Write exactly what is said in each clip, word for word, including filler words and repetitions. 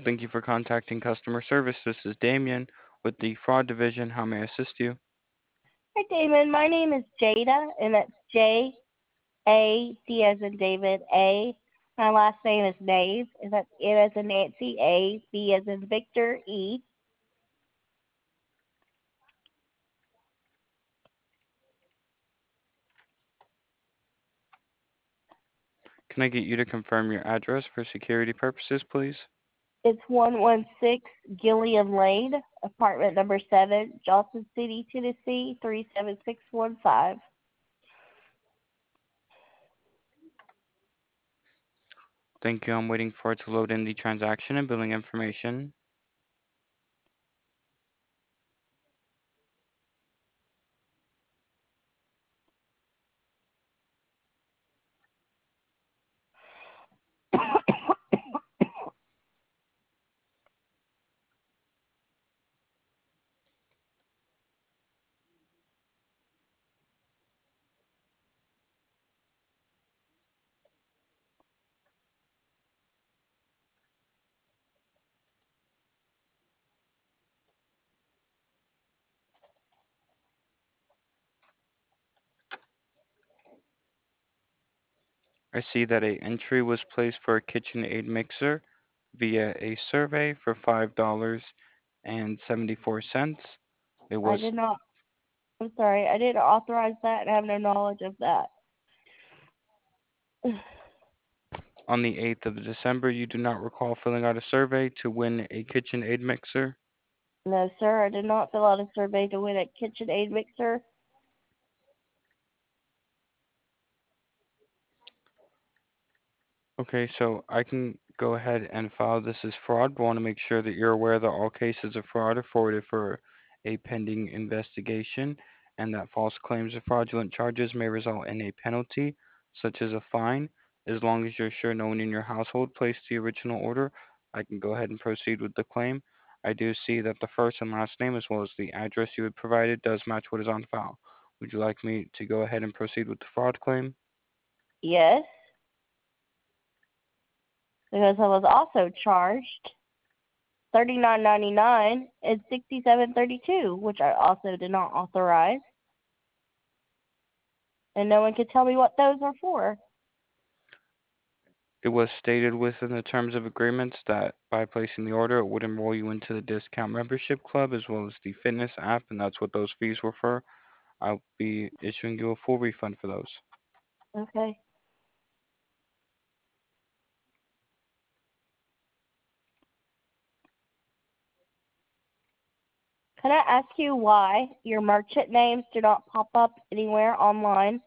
Thank you for contacting customer service. This is Damien with the fraud division. How may I assist you? Hi, Damon. My name is Jada, and that's J A D as in David A. My last name is Nave, and that's N as in Nancy A, V as in Victor E. Can I get you to confirm your address for security purposes, please? It's one one six Gilliam Lane, apartment number seven, Johnson City, Tennessee three seven six one five. Thank you. I'm waiting for it to load in the transaction and billing information. I see that a entry was placed for a KitchenAid mixer via a survey for five dollars and seventy-four cents. It I was did not. I'm sorry, I didn't authorize that and have no knowledge of that. on the eighth of December. You do not recall filling out a survey to win a KitchenAid mixer? No, sir, I did not fill out a survey to win a KitchenAid mixer. Okay, so I can go ahead and file this as fraud, but want to make sure that you're aware that all cases of fraud are forwarded for a pending investigation and that false claims or fraudulent charges may result in a penalty, such as a fine. As long as you're sure no one in your household placed the original order, I can go ahead and proceed with the claim. I do see that the first and last name, as well as the address you had provided, does match what is on file. Would you like me to go ahead and proceed with the fraud claim? Yes, because I was also charged thirty-nine ninety-nine and sixty-seven thirty-two, which I also did not authorize, and no one could tell me what those are for. It was stated within the terms of agreements that by placing the order, it would enroll you into the discount membership club as well as the fitness app, and that's what those fees were for. I'll be issuing you a full refund for those. Okay. Can I ask you why your merchant names do not pop up anywhere online?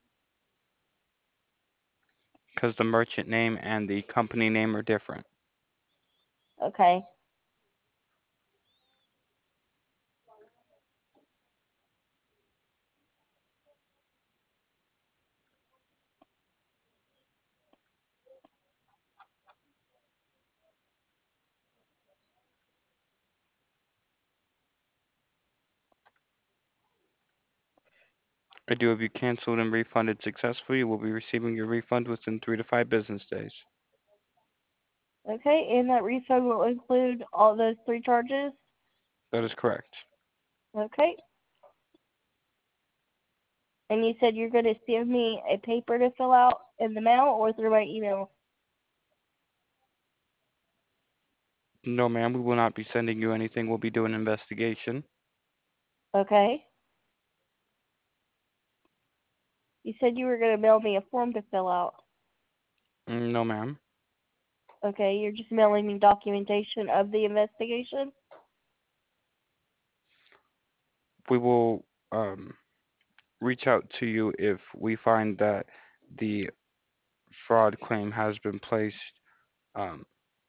Because the merchant name and the company name are different. Okay. I do have you canceled and refunded successfully. You will be receiving your refund within three to five business days. Okay, and that refund will include all those three charges? That is correct. Okay. And you said you're going to send me a paper to fill out in the mail or through my email? No, ma'am, we will not be sending you anything. We'll be doing an investigation. Okay. You said you were going to mail me a form to fill out. Mm, No, ma'am. Okay, you're just mailing me documentation of the investigation? We will um, reach out to you if we find that the fraud claim has been placed. Um,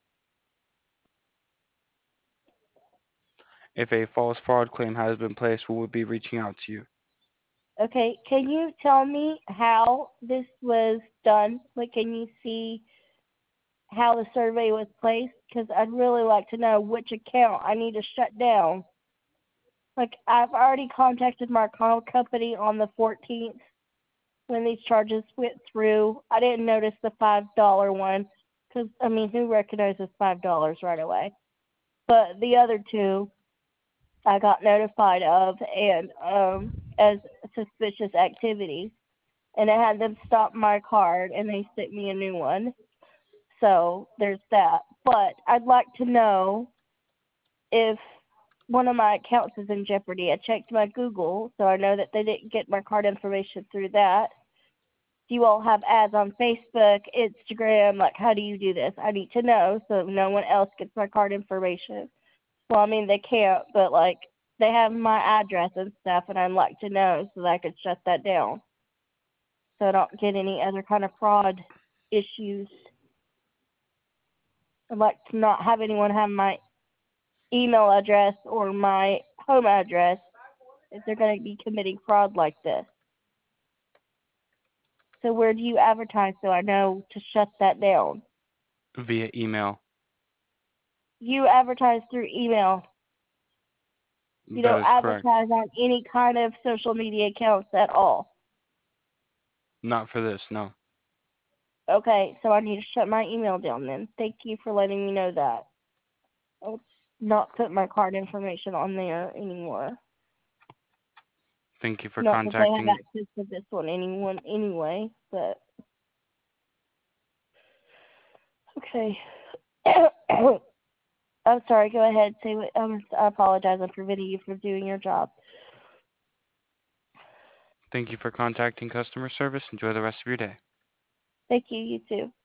if a false fraud claim has been placed, we will be reaching out to you. Okay, can you tell me how this was done? Like, can you see how the survey was placed? Because I'd really like to know which account I need to shut down. Like, I've already contacted my call company on the fourteenth when these charges went through. I didn't notice the five dollar one because, I mean, who recognizes five dollars right away? but the other two I got notified of and um as suspicious activity, and I had them stop my card and they sent me a new one. So there's that. But I'd like to know if one of my accounts is in jeopardy. I checked my Google, so I know that they didn't get my card information through that. Do you all have ads on Facebook, Instagram? Like, how do you do this? I need to know so no one else gets my card information. Well, I mean, they can't, but like, they have my address and stuff, and I'd like to know so that I could shut that down so I don't get any other kind of fraud issues. I'd like to not have anyone have my email address or my home address if they're going to be committing fraud like this. So where do you advertise so I know to shut that down? Via email. You advertise through email. You That don't is correct. advertise on any kind of social media accounts at all. Not for this, no. Okay, so I need to shut my email down then. Thank you for letting me know that. I'll not put my card information on there anymore. Thank you for Not that they have contacting. access to this one anyone anyway, but okay. I'm sorry, go ahead. Say what um, I apologize. I'm preventing you from doing your job. Thank you for contacting customer service. Enjoy the rest of your day. Thank you, you too.